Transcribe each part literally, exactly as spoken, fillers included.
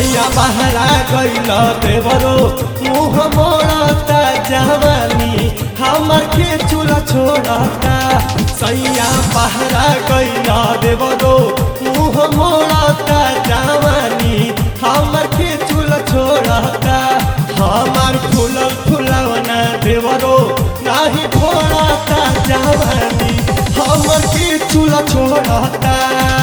सैया बहरा गइल देवरो मुँह मोड़ता जवानी हमर के चूल्हा छोड़ता। सैया बहरा गइल देवरो मुँह मोड़ता जवानी हमर के चूल्हा छोड़ता। हमार फूलल फुलवना देवरो नाही फोड़ता जवानी हमर के चूल्हा छोड़ता।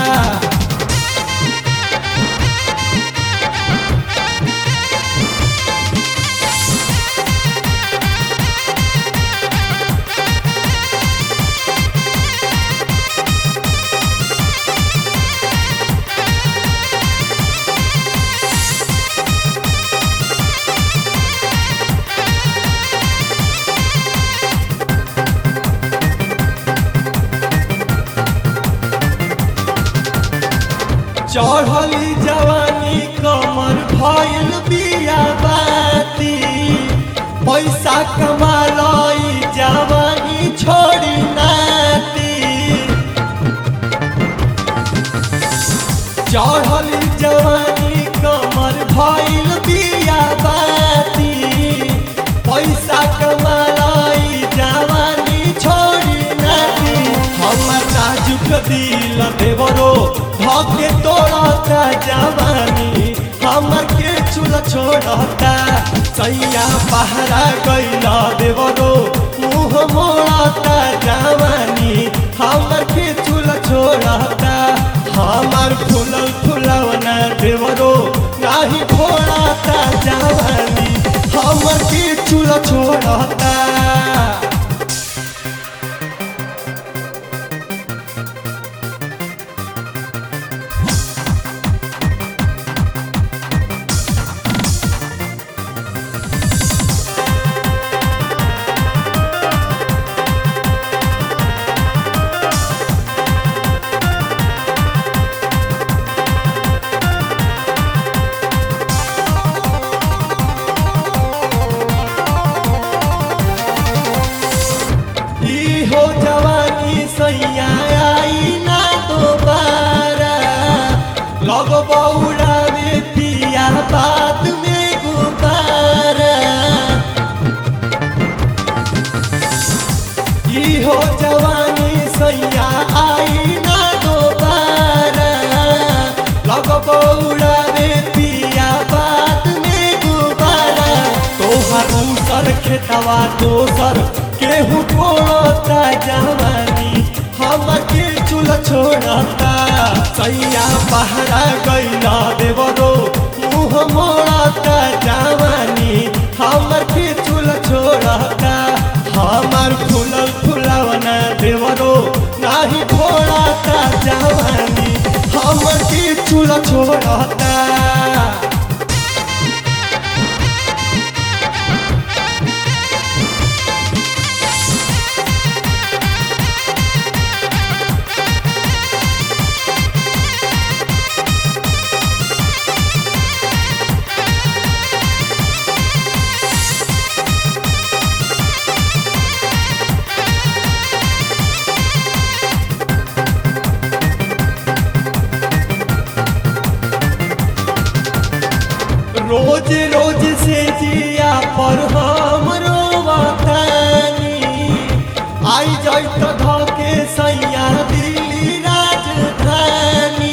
चढ़ली जवानी कमर भइल बिया बाती पैसा कमालई जवानी छोड़ी नाती। चढ़ली जवानी कमर भइल बिया बाती पैसा कमालई जवानी छोड़ी नाती। हमर नाजुक दिल देवरो धके तोड़ता जवानी हमर के चूल्हा छोड़ता। सैया बहरा गइल देवरो मुँह मोड़ता जवानी हमर के चूल्हा छोड़ता। हमार फूलल फुलवना देवरो नाही फोड़ता जवानी हमर के चूल्हा छोड़ता। हो जवानी सैया आई ना दोबारा लग बौड़ावे पिया बाद में गुब्बारा। ई हो जवानी सैया आई ना दोबारा लग बौड़ावे पिया बाद में गुब्बारा। तोहर उसर खेतवा दोसर केहू कोड़ता जवानी हमर के चूल्हा छोड़ता। सैया बहरा गइल देवरो मुँह मोड़ता जवानी हमर के चूल्हा छोड़ता। हमार फूलल फुलवना देवरो नाही फोड़ता जवानी हमर के चूल्हा छोड़ता। रोज रोज से जिया पर हम रोवतानी आई जाई तो धके सैया दिल्ली राजधानी।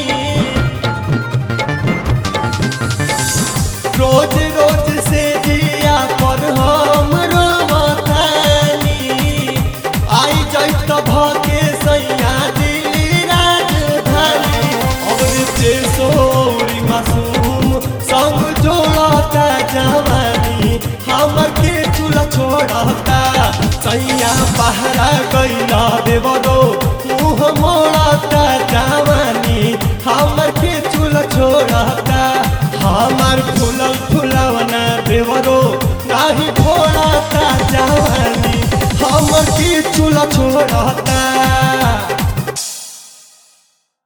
रोज रोज से जिया पर हम रोवतानी आई जाई तो धके सैया दिल्ली राजधानी। और से सोरी मासूम संग जोड़ता जवानी हमर के चूल्हा छोड़ता। सैया बहरा गइल देवरो मुँह मोड़ता जवानी हमर के चूल्हा छोड़ता। हमार फूलल फुलवना देवरो नाही फोड़ता जवानी हमर के चूल्हा छोड़ता।